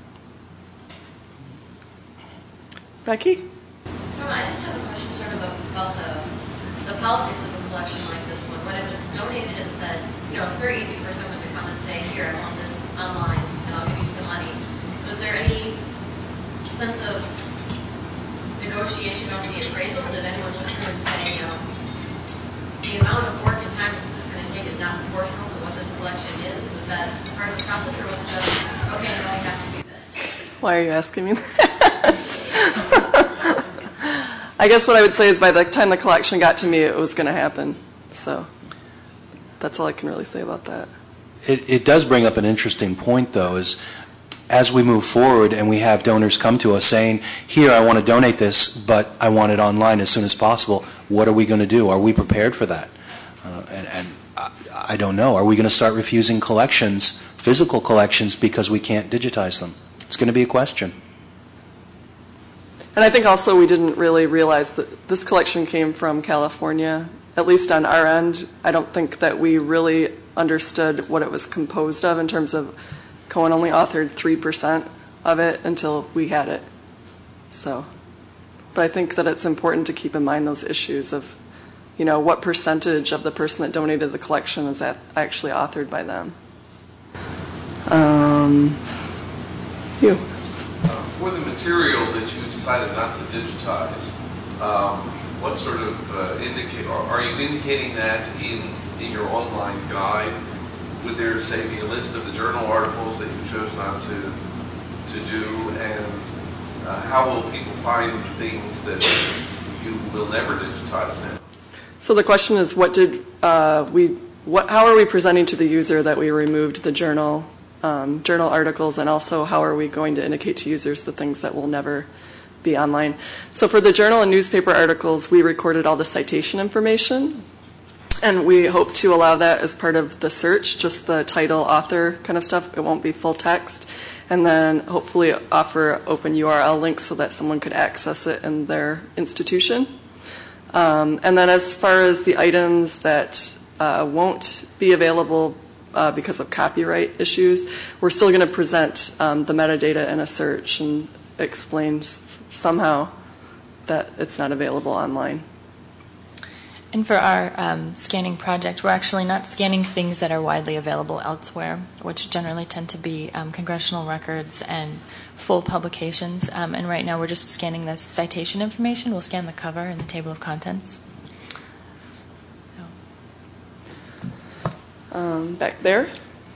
Becky? No, I just have a question sort of about the, the politics of a collection like this one. When it was donated, it said, you know, it's very easy for someone to come and say, here, I want this online, and I'll give you some money. Was there any sense of negotiation over the appraisal? Did anyone look through and say, you know, the amount of work and time that this is going to take is not proportional to what this collection is? Was that part of the process, or was it just, okay, no, we have to do this? Why are you asking me that? I guess what I would say is by the time the collection got to me, it was going to happen. So that's all I can really say about that. It, it does bring up an interesting point, though, is as we move forward and we have donors come to us saying, here, I want to donate this, but I want it online as soon as possible, what are we going to do? Are we prepared for that? Uh, and and I, I don't know. Are we going to start refusing collections, physical collections, because we can't digitize them? It's going to be a question. And I think also we didn't really realize that this collection came from California, at least on our end. I don't think that we really understood what it was composed of in terms of Cohen only authored three percent of it until we had it. So, but I think that it's important to keep in mind those issues of, you know, what percentage of the person that donated the collection is actually authored by them. Um, you. Uh, for the material that you decided not to digitize, um, what sort of uh, indicate, are, are you indicating that in, in your online guide? Would there, say, be a list of the journal articles that you chose not to, to do? And uh, how will people find things that you will never digitize now? So the question is, what did uh, we, what, how are we presenting to the user that we removed the journal, um, journal articles, and also how are we going to indicate to users the things that will never be online? So for the journal and newspaper articles, we recorded all the citation information, and we hope to allow that as part of the search, just the title, author kind of stuff. It won't be full text. And then hopefully offer open U R L links so that someone could access it in their institution. Um, and then as far as the items that uh, won't be available uh, because of copyright issues, we're still going to present um, the metadata in a search and explain somehow that it's not available online. And for our um, scanning project, we're actually not scanning things that are widely available elsewhere, which generally tend to be um, congressional records and full publications. Um, and right now we're just scanning the citation information. We'll scan the cover and the table of contents. So. Um, back there?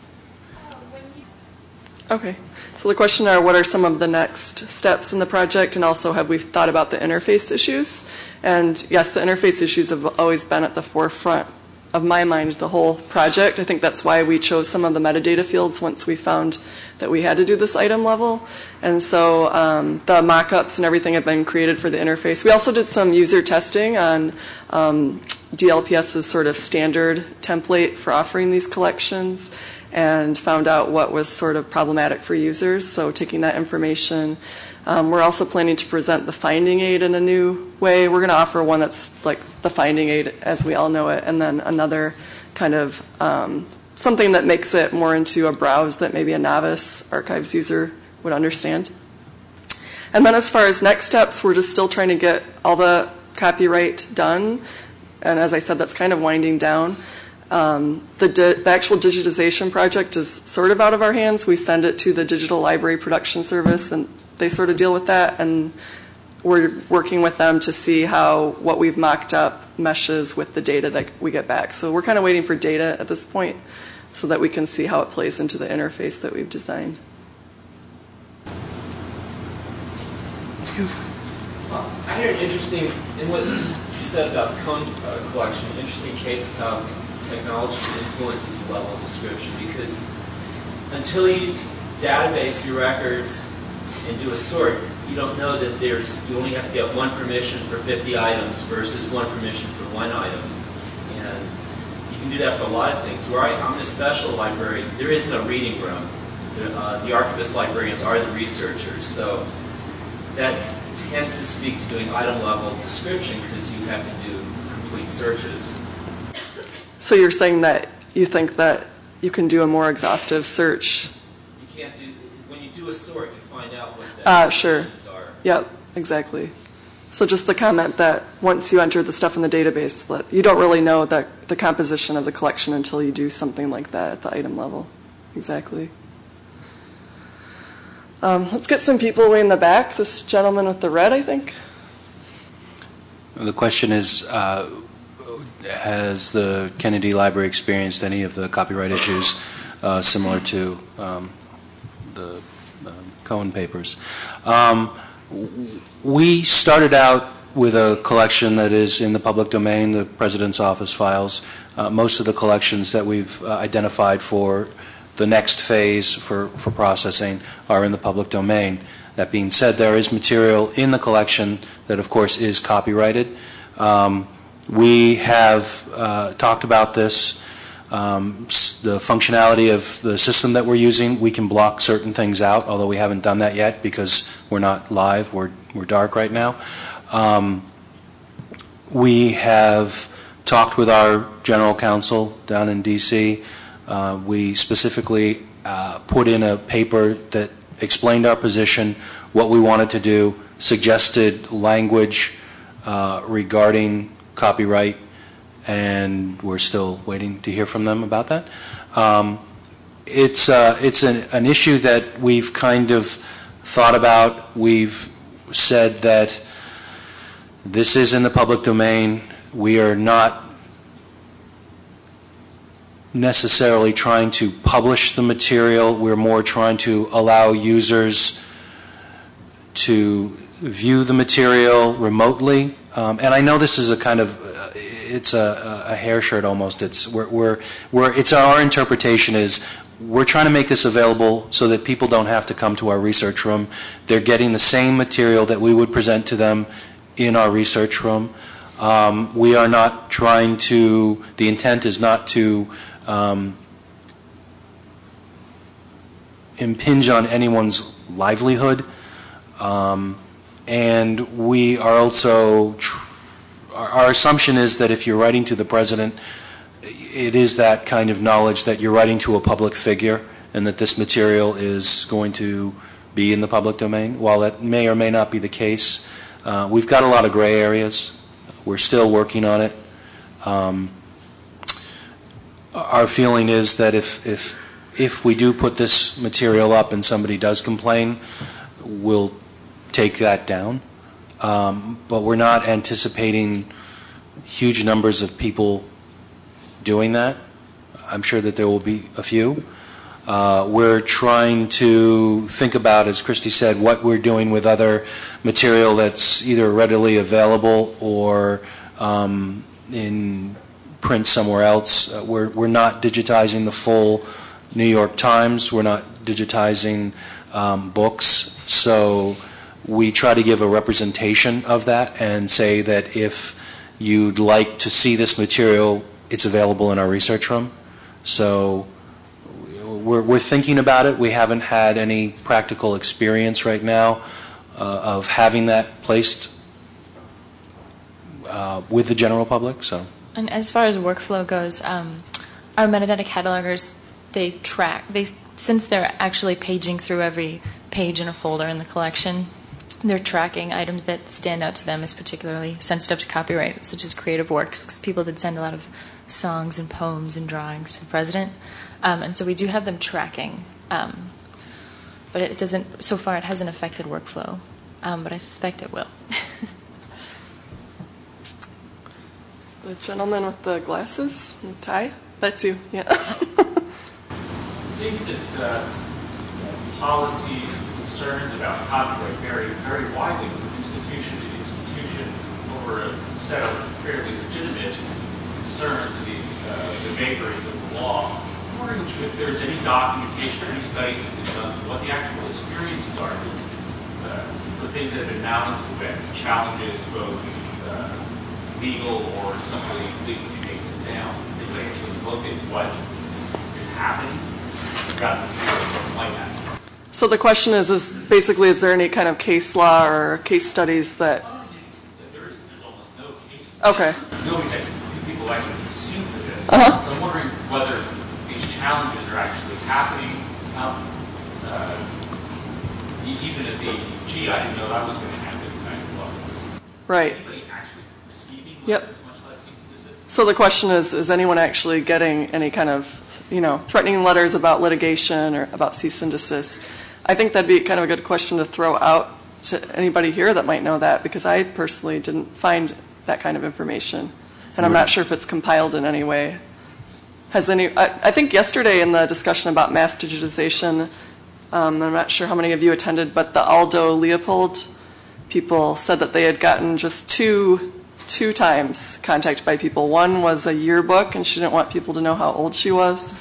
Okay. So the question are, what are some of the next steps in the project, and also have we thought about the interface issues? And yes, the interface issues have always been at the forefront of my mind the whole project. I think that's why we chose some of the metadata fields once we found that we had to do this item level. And so um, the mock-ups and everything have been created for the interface. We also did some user testing on um, D L P S's sort of standard template for offering these collections, and found out what was sort of problematic for users. So taking that information, um, we're also planning to present the finding aid in a new way. We're going to offer one that's like the finding aid as we all know it, and then another kind of um, something that makes it more into a browse that maybe a novice archives user would understand. And then as far as next steps, we're just still trying to get all the copyright done. And as I said, that's kind of winding down. Um, the, di the actual digitization project is sort of out of our hands. We send it to the Digital Library Production Service, and they sort of deal with that. And we're working with them to see how what we've mocked up meshes with the data that we get back. So we're kind of waiting for data at this point so that we can see how it plays into the interface that we've designed. Well, I hear an interesting, in what you said about cone uh, collection, an interesting case of how technology influences the level of description, because until you database your records and do a sort, you don't know that there's, you only have to get one permission for fifty items versus one permission for one item. And you can do that for a lot of things. Where I, I'm in a special library, there is no reading room. The, uh, the archivist librarians are the researchers, so that tends to speak to doing item level description because you have to do complete searches. So you're saying that you think that you can do a more exhaustive search? You can't do, when you do a sort, you find out what the uh, sure. are. Yep, exactly. So just the comment that once you enter the stuff in the database, that you don't really know the, the composition of the collection until you do something like that at the item level. Exactly. Um, let's get some people way in the back. This gentleman with the red, I think. The question is, uh, has the Kennedy Library experienced any of the copyright issues uh, similar to um, the uh, Cohen papers? Um, we started out with a collection that is in the public domain, the President's Office files. Uh, most of the collections that we've uh, identified for the next phase for, for processing are in the public domain. That being said, there is material in the collection that, of course, is copyrighted. Um, we have uh, talked about this, um, the functionality of the system that we're using. We can block certain things out, although we haven't done that yet because we're not live. We're, we're dark right now. Um, we have talked with our general counsel down in D C Uh, we specifically uh, put in a paper that explained our position, what we wanted to do, suggested language uh, regarding copyright, and we're still waiting to hear from them about that. Um, it's uh, it's an, an issue that we've kind of thought about. We've said that this is in the public domain. We are not necessarily trying to publish the material. We're more trying to allow users to view the material remotely. Um, and I know this is a kind of, uh, it's a, a hair shirt almost. It's, we're, we're, we're, it's our interpretation is we're trying to make this available so that people don't have to come to our research room. They're getting the same material that we would present to them in our research room. Um, we are not trying to, the intent is not to um, impinge on anyone's livelihood. Um, and we are also, tr our, our assumption is that if you're writing to the president, it is that kind of knowledge that you're writing to a public figure and that this material is going to be in the public domain. While that may or may not be the case, uh, we've got a lot of gray areas. We're still working on it. Um, our feeling is that if, if, if we do put this material up and somebody does complain, we'll take that down. Um, but we're not anticipating huge numbers of people doing that. I'm sure that there will be a few. Uh, we're trying to think about, as Christy said, what we're doing with other material that's either readily available or um, in print somewhere else. Uh, we're, we're not digitizing the full New York Times. We're not digitizing um, books. So we try to give a representation of that and say that if you'd like to see this material, it's available in our research room. So we're, we're thinking about it. We haven't had any practical experience right now uh, of having that placed uh, with the general public. So. And as far as workflow goes, um, our metadata catalogers, they track, they, since they're actually paging through every page in a folder in the collection, they're tracking items that stand out to them as particularly sensitive to copyright, such as creative works, because people did send a lot of songs and poems and drawings to the president. Um, and so we do have them tracking. Um, but it doesn't, so far it hasn't affected workflow, um, but I suspect it will. The gentleman with the glasses and the tie? That's you, yeah. It seems that uh, policies, concerns about copyright vary very widely from institution to institution over a set of fairly legitimate concerns of the, uh, the vagaries of the law. I'm wondering if there's any documentation or any studies that have been done on what the actual experiences are uh, for things that have been mounted to the challenges, both uh, legal or simply, please would you take this down? If they actually look at what is happening rather than something like that. So the question is, is basically, is there any kind of case law or case studies that... There's, there's almost no case studies. Okay. Nobody's actually, people actually been sued for this. Uh-huh. So I'm wondering whether these challenges are actually happening. Um, uh, even at the, gee, I didn't know that was going to happen kind of level. Right. Anybody actually receiving Yep. letters, much less cease and desist? So the question is, is anyone actually getting any kind of, you know, threatening letters about litigation or about cease and desist? I think that'd be kind of a good question to throw out to anybody here that might know that, because I personally didn't find that kind of information. And I'm not sure if it's compiled in any way. Has any, I, I think yesterday in the discussion about mass digitization, um, I'm not sure how many of you attended, but the Aldo Leopold people said that they had gotten just two two times contacted by people. One was a yearbook, and she didn't want people to know how old she was.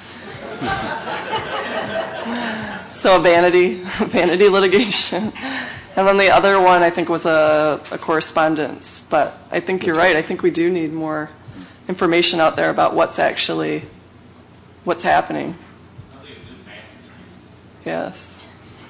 So a vanity, vanity litigation. And then the other one, I think, was a, a correspondence. But I think you're right. I think we do need more information out there about what's actually, what's happening. Yes.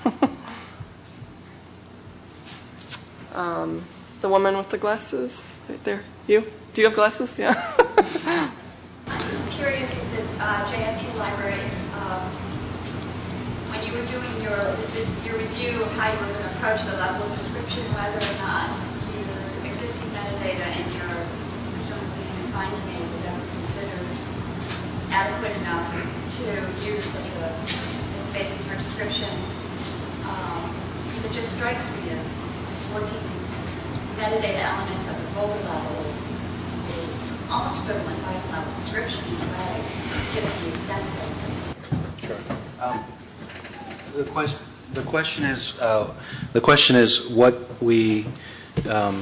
um, the woman with the glasses, right there. You? Do you have glasses? Yeah. I'm just curious if the uh, J F K Library, um, when you were doing your your, your review of how you were going to approach the level of description, whether or not your existing metadata and your presumably your finding aid was ever considered adequate enough to use as a, as a basis for description. Um, because it just strikes me as fourteen metadata elements at the folder level is, is almost equivalent to item level description in a way, given the extent of it. Sure. Um, the question, the question is, uh, the question is what we. Um,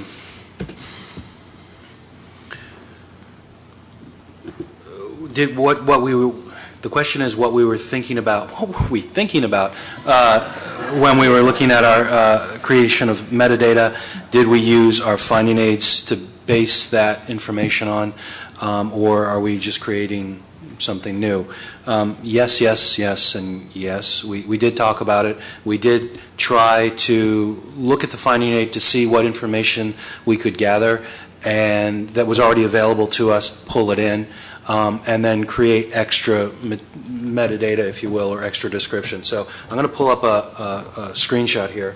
did what what we were. The question is what we were thinking about. What were we thinking about uh, when we were looking at our uh, creation of metadata? Did we use our finding aids to base that information on, um, or are we just creating something new? Um, yes, yes, yes, and yes. We, we did talk about it. We did try to look at the finding aid to see what information we could gather, and that was already available to us, pull it in. Um, and then create extra met metadata, if you will, or extra description. So I'm going to pull up a, a, a screenshot here.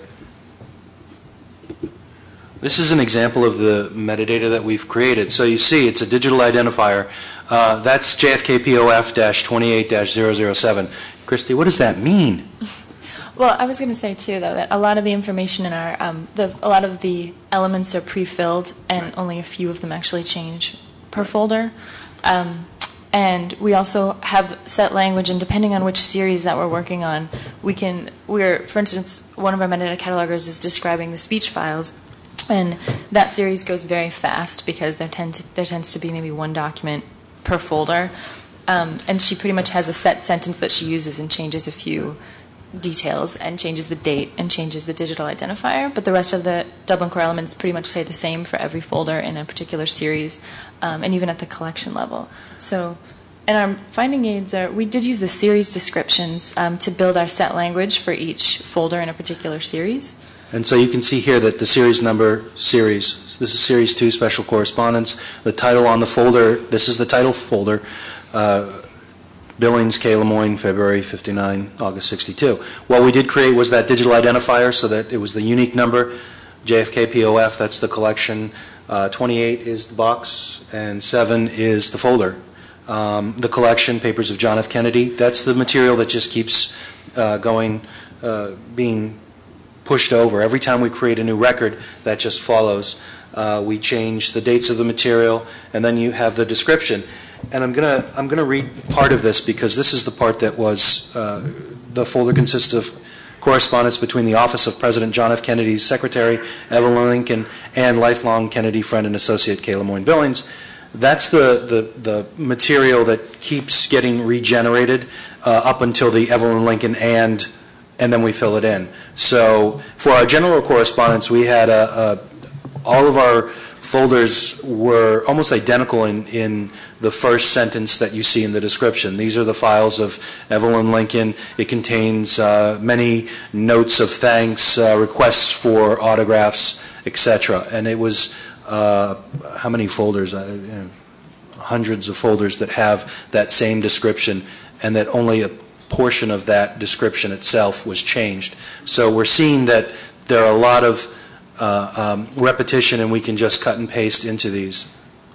This is an example of the metadata that we've created. So you see it's a digital identifier. Uh, that's J F K P O F twenty-eight dash zero zero seven. Christy, what does that mean? Well, I was going to say, too, though, that a lot of the information in our, um, the, a lot of the elements are pre-filled, and right. only a few of them actually change per folder. Um, and we also have set language, and depending on which series that we're working on, we can, we're, for instance, one of our metadata catalogers is describing the speech files, and that series goes very fast because there, tend to, there tends to be maybe one document per folder, um, and she pretty much has a set sentence that she uses and changes a few details and changes the date and changes the digital identifier, but the rest of the Dublin Core elements pretty much stay the same for every folder in a particular series, um, and even at the collection level. So, and our finding aids are, we did use the series descriptions um, to build our set language for each folder in a particular series. And so you can see here that the series number, series, this is series two, special correspondence. The title on the folder, this is the title folder, uh, Billings, K. Lemoyne, February fifty-nine, August sixty-two. What we did create was that digital identifier so that it was the unique number, J F K P O F, that's the collection, uh, twenty-eight is the box, and seven is the folder. Um, the collection, Papers of John F. Kennedy, that's the material that just keeps uh, going, uh, being pushed over. Every time we create a new record, that just follows. Uh, we change the dates of the material, and then you have the description. And I'm gonna I'm gonna read part of this because this is the part that was uh, the folder consists of correspondence between the office of President John F. Kennedy's secretary Evelyn Lincoln and lifelong Kennedy friend and associate K. Lemoyne Billings. That's the the, the material that keeps getting regenerated uh, up until the Evelyn Lincoln and and then we fill it in. So for our general correspondence, we had a, a all of our folders were almost identical in, in the first sentence that you see in the description. These are the files of Evelyn Lincoln. It contains uh, many notes of thanks, uh, requests for autographs, et cetera. And it was, uh, how many folders? Uh, you know, hundreds of folders that have that same description, and that only a portion of that description itself was changed. So we're seeing that there are a lot of Uh, um, repetition, and we can just cut and paste into these.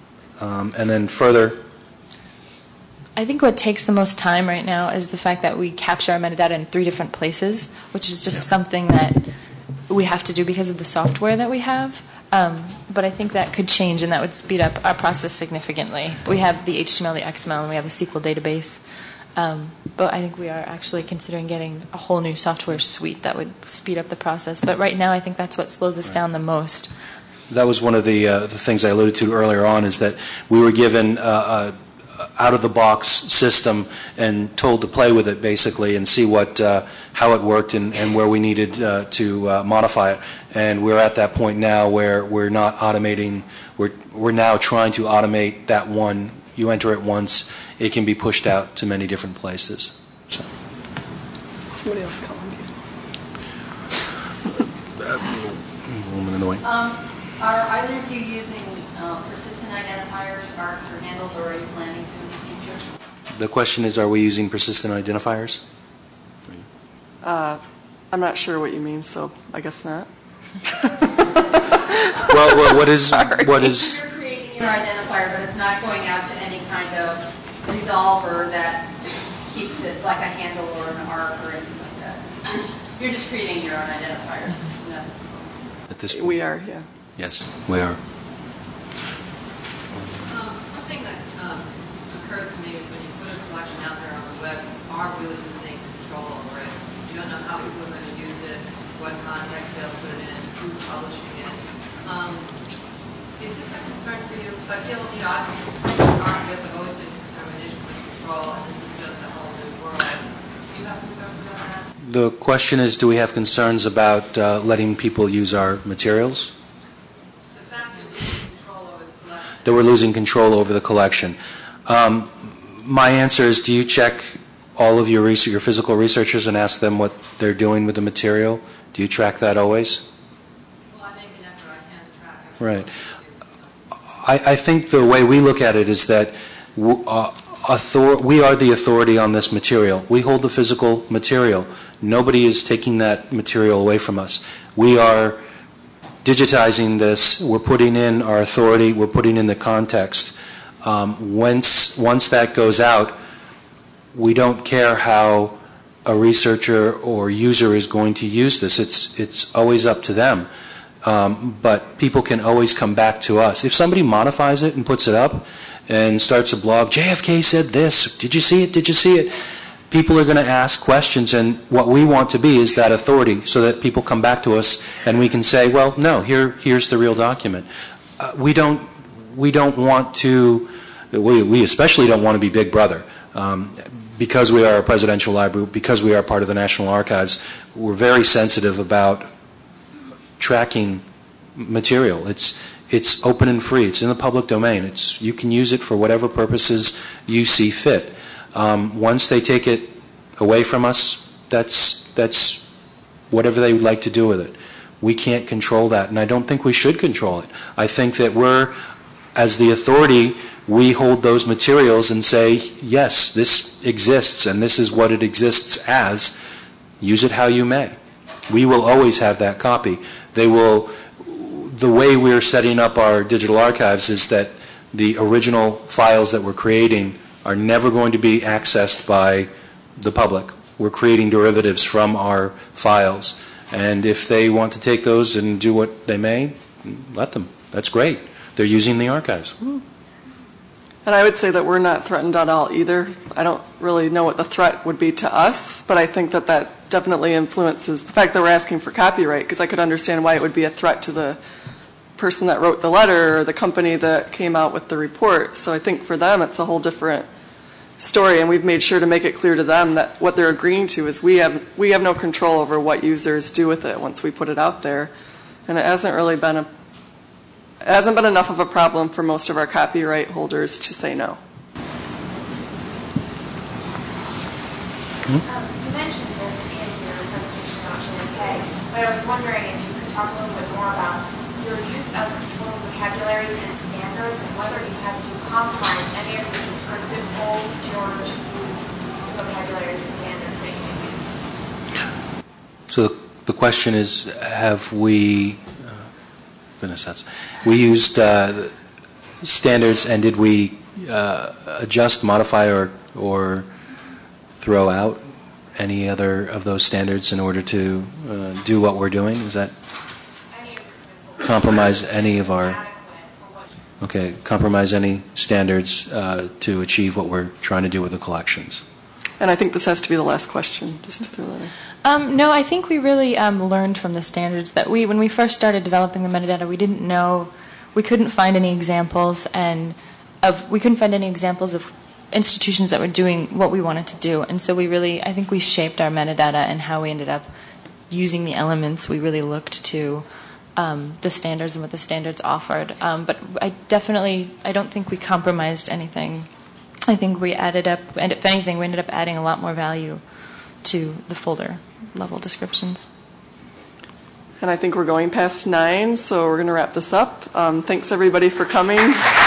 Um, and then further. I think what takes the most time right now is the fact that we capture our metadata in three different places, which is just yeah. something that we have to do because of the software that we have. Um, but I think that could change, and that would speed up our process significantly. We have the H T M L, the X M L, and we have a S Q L database. Um, but I think we are actually considering getting a whole new software suite that would speed up the process. But right now, I think that's what slows us right. down the most. That was one of the uh, the things I alluded to earlier on, is that we were given uh, a out-of-the-box system and told to play with it basically and see what uh, how it worked and, and where we needed uh, to uh, modify it. And we're at that point now where we're not automating. We're we're now trying to automate that one. You enter it once, it can be pushed out to many different places. So. Somebody else calling you. Woman in the way. Um, are either of you using uh, persistent identifiers, arcs, or handles, or are you planning to in the future? The question is, are we using persistent identifiers? Uh, I'm not sure what you mean, so I guess not. Well, well, what is, what is, You're creating your identifier, but it's not going out to any kind of resolver that keeps it like a handle or an arc or anything like that. You're just, you're just creating your own identifiers. And that's at this point? We are, yeah. Yes, we are. Um, one thing that um, occurs to me is when you put a collection out there on the web, you are really losing control over it. You don't know how people are going to use it, what context they'll put it in, who's publishing it. Um, is this a concern for you? Because I feel, you know, I've archivists have always been concerned with issues of control, and this is just a whole new world. Do you have concerns about that? The question is, do we have concerns about uh, letting people use our materials? The fact that you're losing control over the collection. That we're losing control over the collection. Um, my answer is, do you check all of your research, your physical researchers and ask them what they're doing with the material? Do you track that always? Well, I make an effort. I can track it. Right. I, I think the way we look at it is that w- uh, author- we are the authority on this material. We hold the physical material. Nobody is taking that material away from us. We are digitizing this. We're putting in our authority. We're putting in the context. Um, once, once that goes out, we don't care how a researcher or user is going to use this. It's, it's always up to them. Um, but people can always come back to us. If somebody modifies it and puts it up and starts a blog, J F K said this, did you see it, did you see it? People are going to ask questions, and what we want to be is that authority so that people come back to us and we can say, well, no, here, here's the real document. Uh, we don't, we don't want to, we, we especially don't want to be Big Brother. Um, because we are a presidential library, because we are part of the National Archives, we're very sensitive about tracking material. It's it's open and free. It's in the public domain. It's you can use it for whatever purposes you see fit. Um, once they take it away from us, that's that's whatever they would like to do with it. We can't control that, and I don't think we should control it. I think that we're, as the authority, we hold those materials and say, yes, this exists, and this is what it exists as. Use it how you may. We will always have that copy. They will, the way we're setting up our digital archives is that the original files that we're creating are never going to be accessed by the public. We're creating derivatives from our files. And if they want to take those and do what they may, let them. That's great. They're using the archives. And I would say that we're not threatened at all either. I don't really know what the threat would be to us, but I think that that definitely influences the fact that we're asking for copyright, because I could understand why it would be a threat to the person that wrote the letter or the company that came out with the report. So I think for them it's a whole different story, and we've made sure to make it clear to them that what they're agreeing to is we have we have no control over what users do with it once we put it out there. And it hasn't really been a It hasn't been enough of a problem for most of our copyright holders to say no. Um, you mentioned this in your presentation about J F K, but I was wondering if you could talk a little bit more about your use of controlled vocabularies and standards, and whether you had to compromise any of the descriptive goals in order to use vocabularies and standards that you use. So the question is, have we... Goodness, that's, we used uh, standards, and did we uh, adjust, modify, or or throw out any other of those standards in order to uh, do what we're doing? Is that compromise any of our? Okay, compromise any standards uh, to achieve what we're trying to do with the collections. And I think this has to be the last question, just to throw that in. Um, no, I think we really um, learned from the standards that we, when we first started developing the metadata, we didn't know, we couldn't find any examples, and of we couldn't find any examples of institutions that were doing what we wanted to do, and so we really, I think we shaped our metadata and how we ended up using the elements. We really looked to um, the standards and what the standards offered, um, but I definitely, I don't think we compromised anything. I think we added up, and if anything, we ended up adding a lot more value to the folder level descriptions. And I think we're going past nine, so we're going to wrap this up. Um, thanks, everybody, for coming.